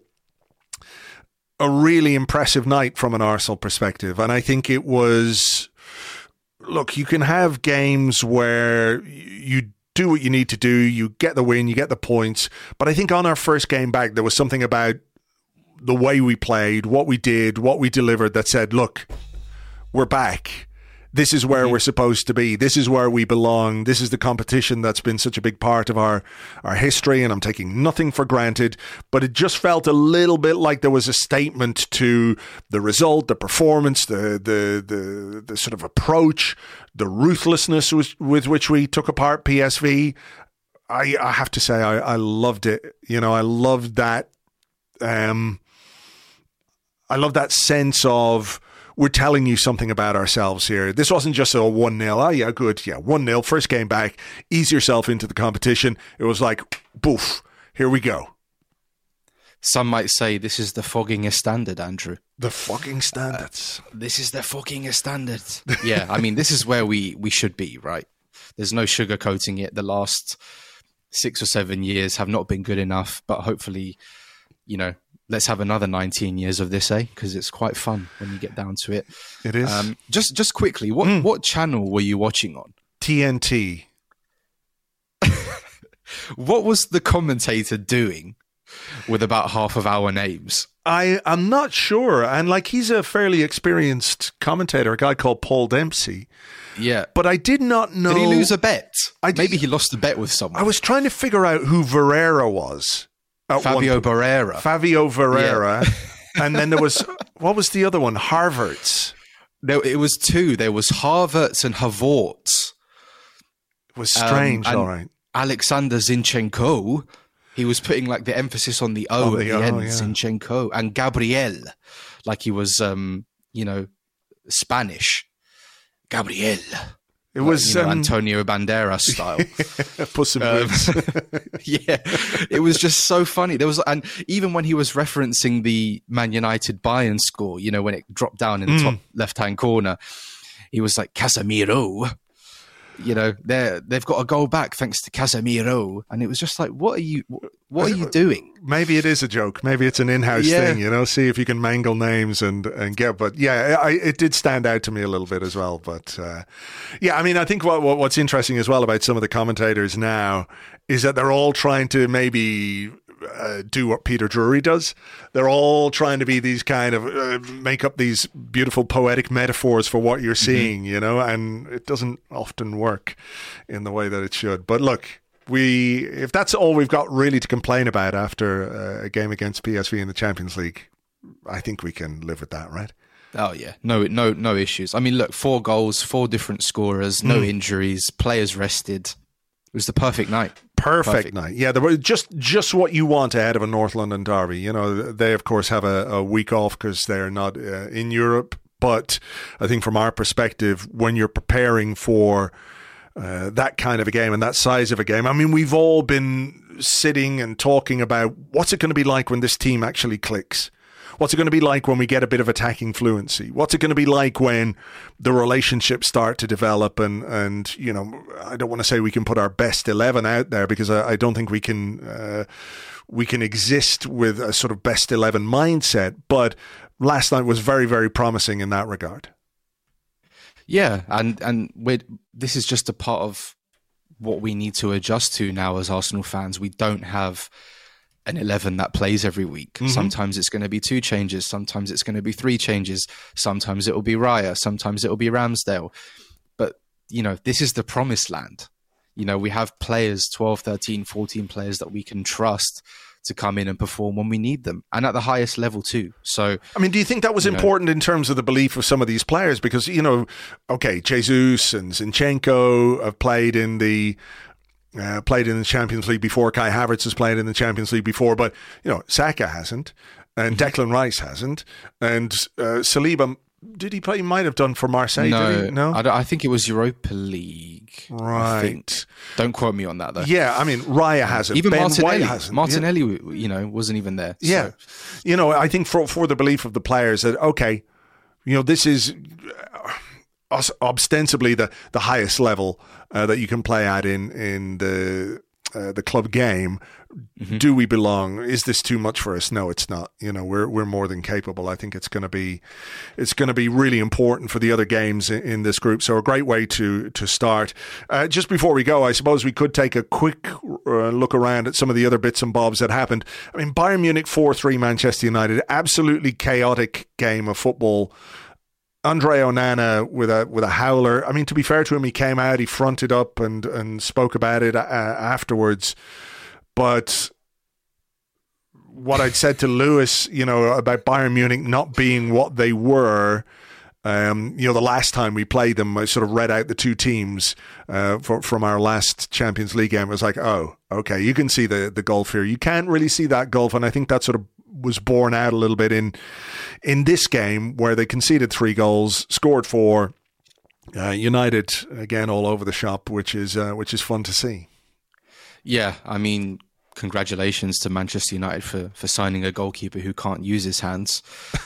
a really impressive night from an Arsenal perspective. And I think it was, look, you can have games where you do what you need to do, you get the win, you get the points. But I think on our first game back, there was something about the way we played, what we did, what we delivered that said, look, we're back. This is where we're supposed to be. This is where we belong. This is the competition that's been such a big part of our history, and I'm taking nothing for granted. But it just felt a little bit like there was a statement to the result, the performance, the sort of approach, the ruthlessness with which we took apart PSV. I have to say, I loved it. You know, I loved that. I love that sense of, we're telling you something about ourselves here. This wasn't just a 1-0. Oh, yeah, good. Yeah, 1-0. First game back. Ease yourself into the competition. It was like, boof, here we go. Some might say this is the fogging standard, Andrew. The fogging standards. This is the fogging standard. Yeah, I mean, this is where we should be, right? There's no sugarcoating it. The last 6 or 7 years have not been good enough, but hopefully, you know, let's have another 19 years of this, Because it's quite fun when you get down to it. It is. Just quickly, what channel were you watching on? TNT. What was the commentator doing with about half of our names? I'm not sure. And like, he's a fairly experienced commentator, a guy called Paul Dempsey. Yeah. But I did not know. Did he lose a bet? Maybe he lost a bet with someone. I was trying to figure out who Varela was. Fabio Barrera. Yeah. And then there was, what was the other one? Havertz. No, it was two. There was Havertz and Havorts. It was strange, all right. Alexander Zinchenko, he was putting like the emphasis on the O at the end, yeah. Zinchenko. And Gabriel, like he was, Spanish. Gabriel. It was Antonio Banderas style. Puss in Boots. Yeah, it was just so funny. And even when he was referencing the Man United Bayern score, you know, when it dropped down in the top left-hand corner, he was like, Casemiro. You know, they've got a goal back thanks to Casemiro, and it was just like, what are you doing? Maybe it is a joke. Maybe it's an in-house thing. You know, see if you can mangle names and get. But yeah, it did stand out to me a little bit as well. But yeah, I mean, I think what's interesting as well about some of the commentators now is that they're all trying to maybe do what Peter Drury does. They're all trying to be these kind of make up these beautiful poetic metaphors for what you're seeing, you know, and it doesn't often work in the way that it should. But look, if that's all we've got really to complain about after a game against PSV in the Champions League, I think we can live with that, right? Oh yeah, no issues. I mean, look, 4 goals, 4 different scorers, no injuries, players rested. It was the perfect night. Perfect night. Yeah, there were just what you want ahead of a North London derby. You know, they of course have a week off because they're not in Europe. But I think from our perspective, when you're preparing for that kind of a game and that size of a game, I mean, we've all been sitting and talking about what's it going to be like when this team actually clicks. What's it going to be like when we get a bit of attacking fluency? What's it going to be like when the relationships start to develop? And you know, I don't want to say we can put our best 11 out there because I don't think we can exist with a sort of best 11 mindset. But last night was very, very promising in that regard. Yeah, and this is just a part of what we need to adjust to now as Arsenal fans. We don't have an 11 that plays every week. Mm-hmm. Sometimes it's going to be 2 changes. Sometimes it's going to be 3 changes. Sometimes it will be Raya. Sometimes it will be Ramsdale. But, you know, this is the promised land. You know, we have players, 12, 13, 14 players that we can trust to come in and perform when we need them, and at the highest level too. So, I mean, do you think that was important in terms of the belief of some of these players? Because, you know, okay, Jesus and Zinchenko have played in the Champions League before. Kai Havertz has played in the Champions League before, but, you know, Saka hasn't, and Declan Rice hasn't, and Saliba, did he play? He might have done for Marseille. No, I think it was Europa League. Right. Don't quote me on that, though. Yeah, I mean, Raya hasn't. Even Ben Martinelli White hasn't. Martinelli, you know, wasn't even there. Yeah. So. You know, I think for the belief of the players that, okay, you know, this is ostensibly the highest level that you can play at in the club game. Mm-hmm. Do we belong? Is this too much for us? No, it's not. You know, we're more than capable. I think it's going to be really important for the other games in this group. So a great way to start. Just before we go, I suppose we could take a quick look around at some of the other bits and bobs that happened. I mean, Bayern Munich 4-3 Manchester United. Absolutely chaotic game of football. Andre Onana with a howler. I mean, to be fair to him, he came out, he fronted up and spoke about it afterwards. But what I'd said to Lewis, you know, about Bayern Munich not being what they were, you know, the last time we played them, I sort of read out the 2 teams from our last Champions League game. It was like, oh, okay, you can see the gulf here. You can't really see that gulf, and I think that sort of was borne out a little bit in this game where they conceded 3 goals, scored 4. United again all over the shop, which is fun to see. Yeah, I mean, congratulations to Manchester United for signing a goalkeeper who can't use his hands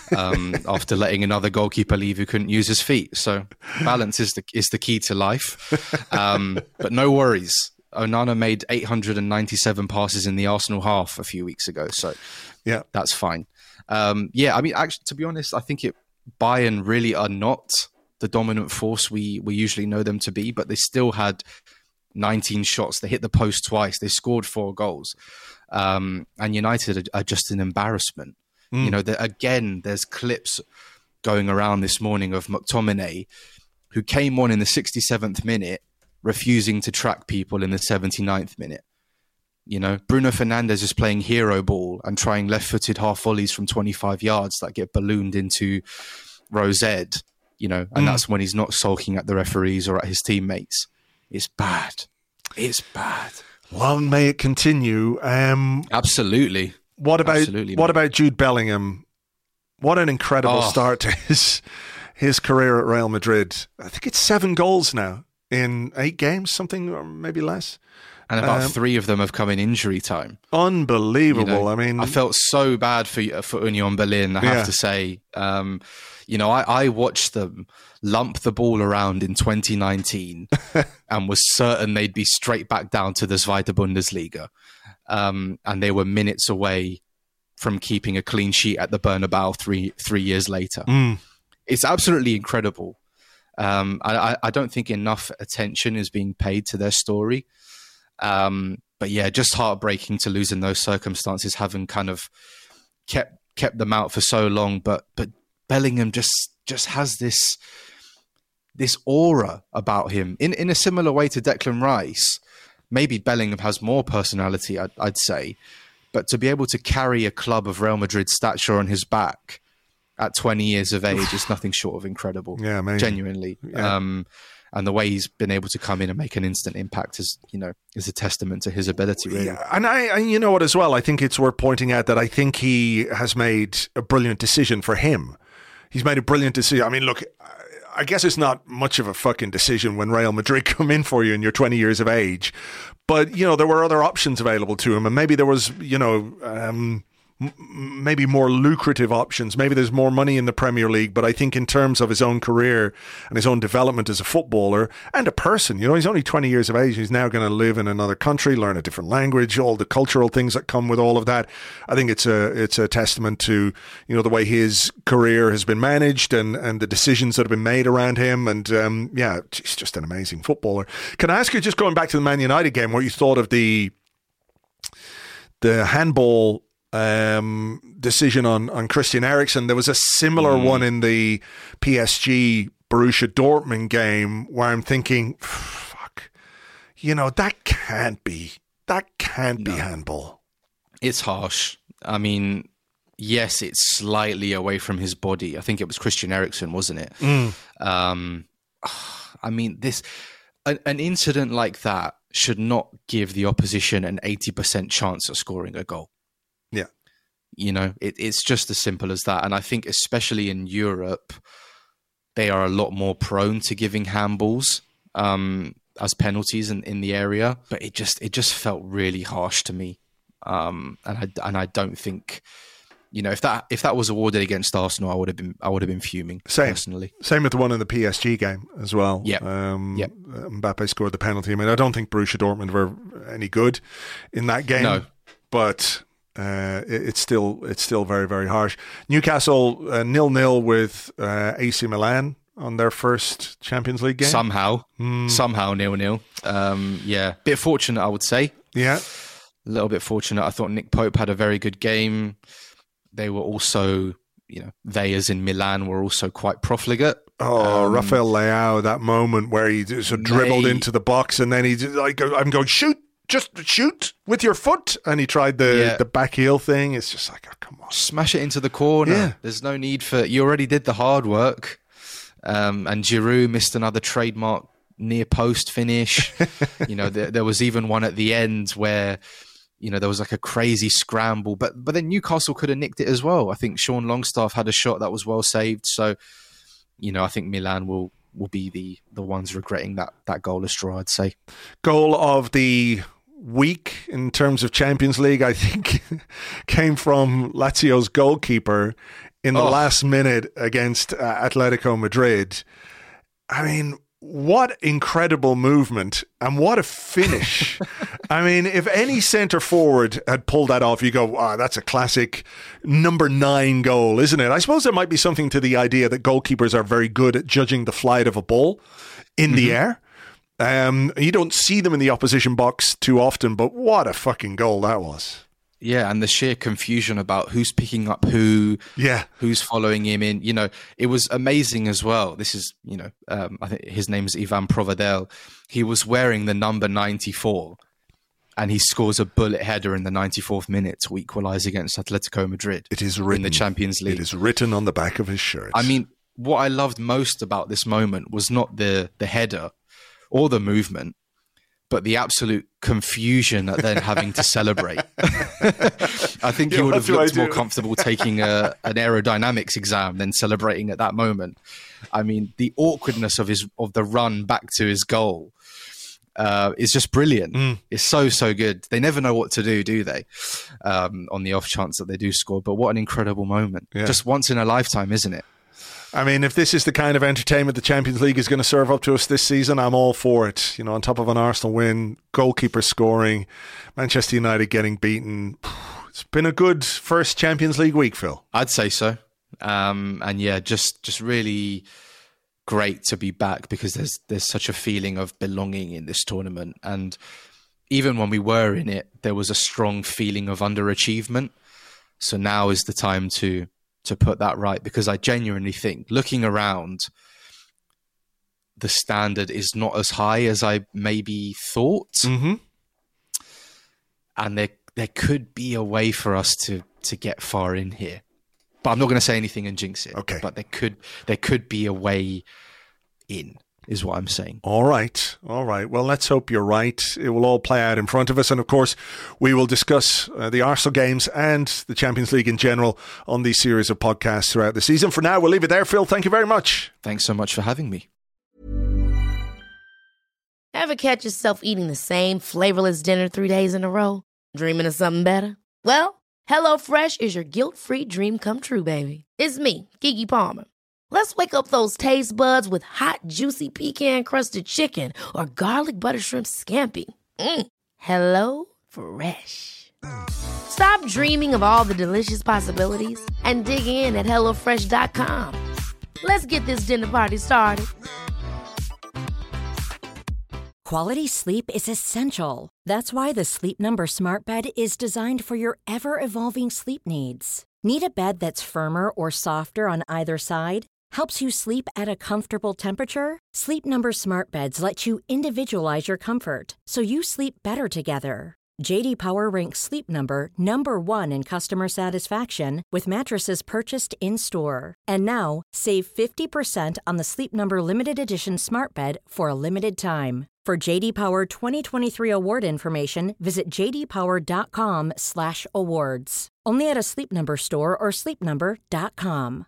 after letting another goalkeeper leave who couldn't use his feet. So balance is the key to life. But no worries. Onana made 897 passes in the Arsenal half a few weeks ago. So yeah, that's fine. Yeah, I mean, actually, to be honest, I think Bayern really are not the dominant force we usually know them to be, but they still had 19 shots. They hit the post twice. They scored 4 goals. And United are just an embarrassment. You know, again, there's clips going around this morning of McTominay, who came on in the 67th minute, refusing to track people in the 79th minute. You know, Bruno Fernandes is playing hero ball and trying left-footed half volleys from 25 yards that get ballooned into row Z, you know, and that's when he's not sulking at the referees or at his teammates. It's bad. It's bad. Long may it continue. Absolutely. What about Jude Bellingham? What an incredible start to his career at Real Madrid. I think it's 7 goals now in 8 games, something, or maybe less. And about 3 of them have come in injury time. Unbelievable. You know, I mean, I felt so bad for Union Berlin, I have to say. You know, I watched them lump the ball around in 2019 and was certain they'd be straight back down to the Zweite Bundesliga. And they were minutes away from keeping a clean sheet at the Bernabeu three years later. It's absolutely incredible. I don't think enough attention is being paid to their story. But yeah, just heartbreaking to lose in those circumstances, having kind of kept them out for so long. But Bellingham just has this aura about him in a similar way to Declan Rice. Maybe Bellingham has more personality, I'd say, but to be able to carry a club of Real Madrid stature on his back at 20 years of age is nothing short of incredible. Yeah, amazing. Genuinely. Yeah. And the way he's been able to come in and make an instant impact is a testament to his ability, really. Yeah, and I you know what as well, I think it's worth pointing out that I think he has made a brilliant decision for him. He's made a brilliant decision. I mean, look, I guess it's not much of a fucking decision when Real Madrid come in for you and you're 20 years of age. But, there were other options available to him. And maybe there was, maybe more lucrative options. Maybe there's more money in the Premier League. But I think in terms of his own career and his own development as a footballer and a person, he's only 20 years of age. He's now going to live in another country, learn a different language, all the cultural things that come with all of that. I think it's a testament to, the way his career has been managed and the decisions that have been made around him. And he's just an amazing footballer. Can I ask you, just going back to the Man United game, what you thought of the handball decision on Christian Eriksen? There was a similar one in the PSG Borussia Dortmund game where I'm thinking, fuck, that can't be handball. It's harsh. I mean, yes, it's slightly away from his body. I think it was Christian Eriksen, wasn't it? I mean, an incident like that should not give the opposition an 80% chance of scoring a goal. Yeah. It's just as simple as that. And I think especially in Europe, they are a lot more prone to giving handballs as penalties in the area. But it just felt really harsh to me. And I don't think, if that was awarded against Arsenal, I would have been fuming personally. Same with the one in the PSG game as well. Yeah. Mbappe scored the penalty. I mean, I don't think Borussia Dortmund were any good in that game. No. But it's still very, very harsh. Newcastle 0-0 with AC Milan on their first Champions League game. Somehow 0-0. Bit fortunate, I would say. Yeah, a little bit fortunate. I thought Nick Pope had a very good game. They were also, they as in Milan were also quite profligate. Rafael Leao, that moment where he sort of dribbled into the box and then I'm going, shoot. Just shoot with your foot. And he tried the back heel thing. It's just like, oh, come on. Smash it into the corner. Yeah. There's no need for... You already did the hard work. And Giroud missed another trademark near post finish. There was even one at the end where, there was like a crazy scramble. But then Newcastle could have nicked it as well. I think Sean Longstaff had a shot that was well saved. So, I think Milan will be the ones regretting that goalless draw, I'd say. Goal of the week in terms of Champions League, I think, came from Lazio's goalkeeper in the last minute against Atletico Madrid. I mean, what incredible movement and what a finish. I mean, if any centre forward had pulled that off, you go, wow, that's a classic number 9 goal, isn't it? I suppose there might be something to the idea that goalkeepers are very good at judging the flight of a ball in the air. You don't see them in the opposition box too often, but what a fucking goal that was. Yeah, and the sheer confusion about who's picking up who, who's following him in. It was amazing as well. This is, I think his name is Ivan Provedel. He was wearing the number 94, and he scores a bullet header in the 94th minute to equalise against Atletico Madrid. It is written in the Champions League. It is written on the back of his shirt. I mean, what I loved most about this moment was not the header or the movement, but the absolute confusion at then having to celebrate. I think he would have looked more comfortable taking an aerodynamics exam than celebrating at that moment. I mean, the awkwardness of the run back to his goal is just brilliant. It's so good. They never know what to do they? On the off chance that they do score. But what an incredible moment. Yeah. Just once in a lifetime, isn't it? I mean, if this is the kind of entertainment the Champions League is going to serve up to us this season, I'm all for it. On top of an Arsenal win, goalkeeper scoring, Manchester United getting beaten. It's been a good first Champions League week, Phil. I'd say so. And yeah, just really great to be back because there's such a feeling of belonging in this tournament. And even when we were in it, there was a strong feeling of underachievement. So now is the time to put that right, because I genuinely think, looking around, the standard is not as high as I maybe thought. Mm-hmm. And there could be a way for us to get far in here. But I'm not going to say anything and jinx it. Okay. But there could be a way in, is what I'm saying. All right. Well, let's hope you're right. It will all play out in front of us. And of course, we will discuss the Arsenal games and the Champions League in general on these series of podcasts throughout the season. For now, we'll leave it there. Phil, thank you very much. Thanks so much for having me. Ever catch yourself eating the same flavorless dinner 3 days in a row? Dreaming of something better? Well, HelloFresh is your guilt-free dream come true, baby. It's me, Keke Palmer. Let's wake up those taste buds with hot, juicy pecan-crusted chicken or garlic butter shrimp scampi. Hello Fresh. Stop dreaming of all the delicious possibilities and dig in at HelloFresh.com. Let's get this dinner party started. Quality sleep is essential. That's why the Sleep Number Smart Bed is designed for your ever-evolving sleep needs. Need a bed that's firmer or softer on either side? Helps you sleep at a comfortable temperature? Sleep Number Smart Beds let you individualize your comfort, so you sleep better together. J.D. Power ranks Sleep Number number 1 in customer satisfaction with mattresses purchased in-store. And now, save 50% on the Sleep Number Limited Edition Smart Bed for a limited time. For J.D. Power 2023 award information, visit jdpower.com/awards. Only at a Sleep Number store or sleepnumber.com.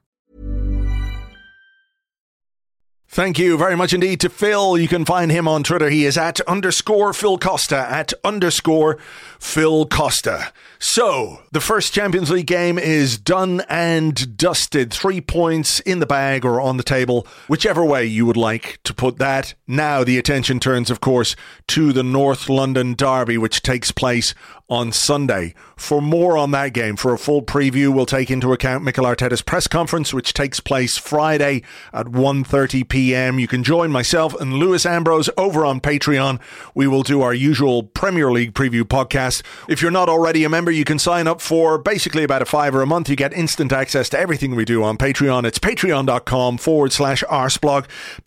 Thank you very much indeed to Phil. You can find him on Twitter. He is at _Phil Costa, at _Phil Costa. So, the first Champions League game is done and dusted. 3 points in the bag or on the table, whichever way you would like to put that. Now the attention turns, of course, to the North London derby, which takes place on Sunday. For more on that game, for a full preview, we'll take into account Mikel Arteta's press conference, which takes place Friday at 1:30 p.m. You can join myself and Lewis Ambrose over on Patreon. We will do our usual Premier League preview podcast. If you're not already a member, you can sign up for basically about $5 a month. You get instant access to everything we do on Patreon. It's patreon.com/arsblog,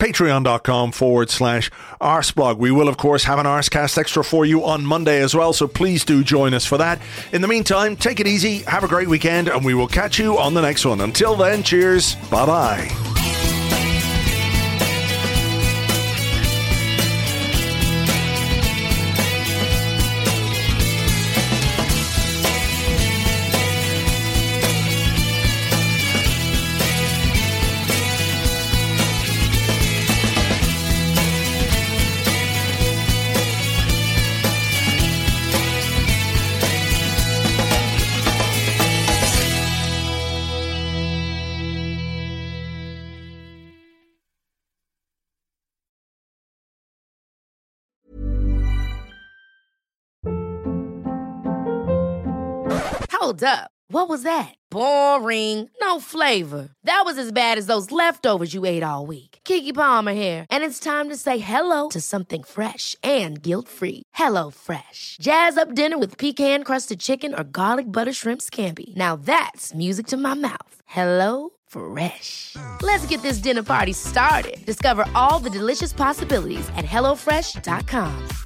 patreon.com/arsblog. We will, of course, have an Arscast Extra for you on Monday as well, so please do join us for that. In the meantime, take it easy, have a great weekend, and we will catch you on the next one. Until then, cheers, bye-bye. Hold up. What was that? Boring. No flavor. That was as bad as those leftovers you ate all week. Keke Palmer here, and it's time to say hello to something fresh and guilt-free. Hello Fresh. Jazz up dinner with pecan-crusted chicken or garlic butter shrimp scampi. Now that's music to my mouth. Hello Fresh. Let's get this dinner party started. Discover all the delicious possibilities at HelloFresh.com.